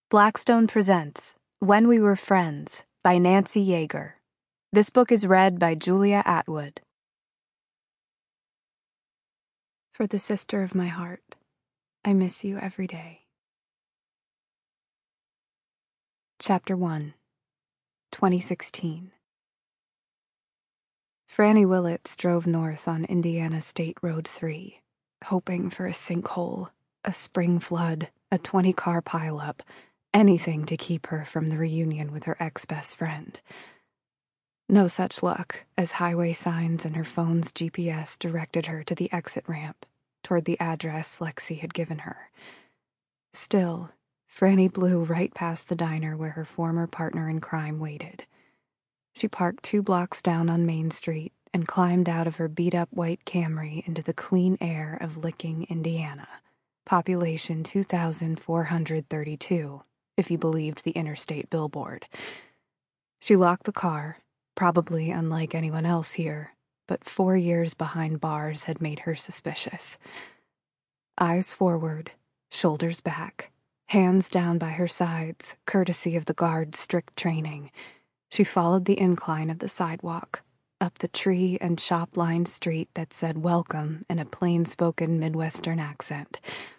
Blackstone presents When We Were Friends by Nancy Yeager. This book is read by Julia Atwood. For the sister of my heart, I miss you every day. Chapter 1, 2016. Franny Willits drove north on Indiana State Road 3, hoping for a sinkhole, a spring flood, a 20-car pileup, anything to keep her from the reunion with her ex-best friend. No such luck, as highway signs and her phone's GPS directed her to the exit ramp, toward the address Lexi had given her. Still, Franny blew right past the diner where her former partner in crime waited. She parked 2 blocks down on Main Street and climbed out of her beat-up white Camry into the clean air of Licking, Indiana, population 2,432, if you believed the interstate billboard. She locked the car, probably unlike anyone else here, but 4 years behind bars had made her suspicious. Eyes forward, shoulders back, hands down by her sides, courtesy of the guard's strict training, she followed the incline of the sidewalk, up the tree and shop-lined street that said welcome in a plain-spoken Midwestern accent.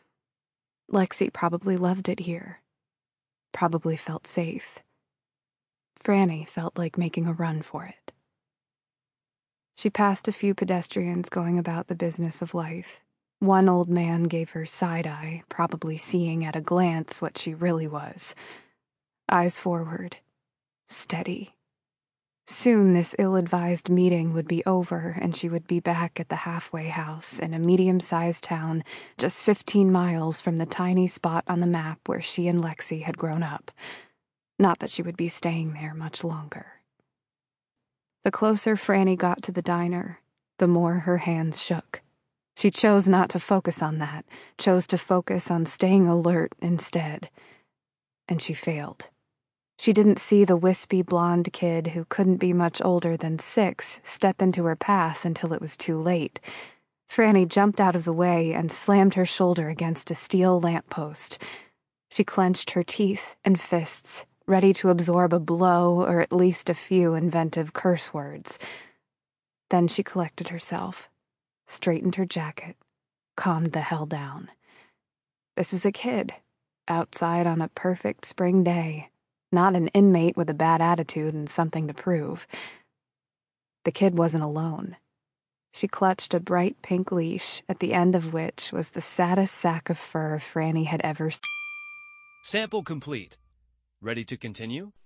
Lexi probably loved it here. Probably felt safe. Franny felt like making a run for it. She passed a few pedestrians going about the business of life. One old man gave her side-eye, probably seeing at a glance what she really was. Eyes forward. Steady. Soon this ill-advised meeting would be over and she would be back at the halfway house in a medium-sized town just 15 miles from the tiny spot on the map where she and Lexi had grown up. Not that she would be staying there much longer. The closer Franny got to the diner, the more her hands shook. She chose not to focus on that, chose to focus on staying alert instead. And she failed. She didn't see the wispy blonde kid who couldn't be much older than 6 step into her path until it was too late. Franny jumped out of the way and slammed her shoulder against a steel lamppost. She clenched her teeth and fists, ready to absorb a blow or at least a few inventive curse words. Then she collected herself, straightened her jacket, calmed the hell down. This was a kid, outside on a perfect spring day. Not an inmate with a bad attitude and something to prove. The kid wasn't alone. She clutched a bright pink leash, at the end of which was the saddest sack of fur Franny had ever seen. Sample complete. Ready to continue?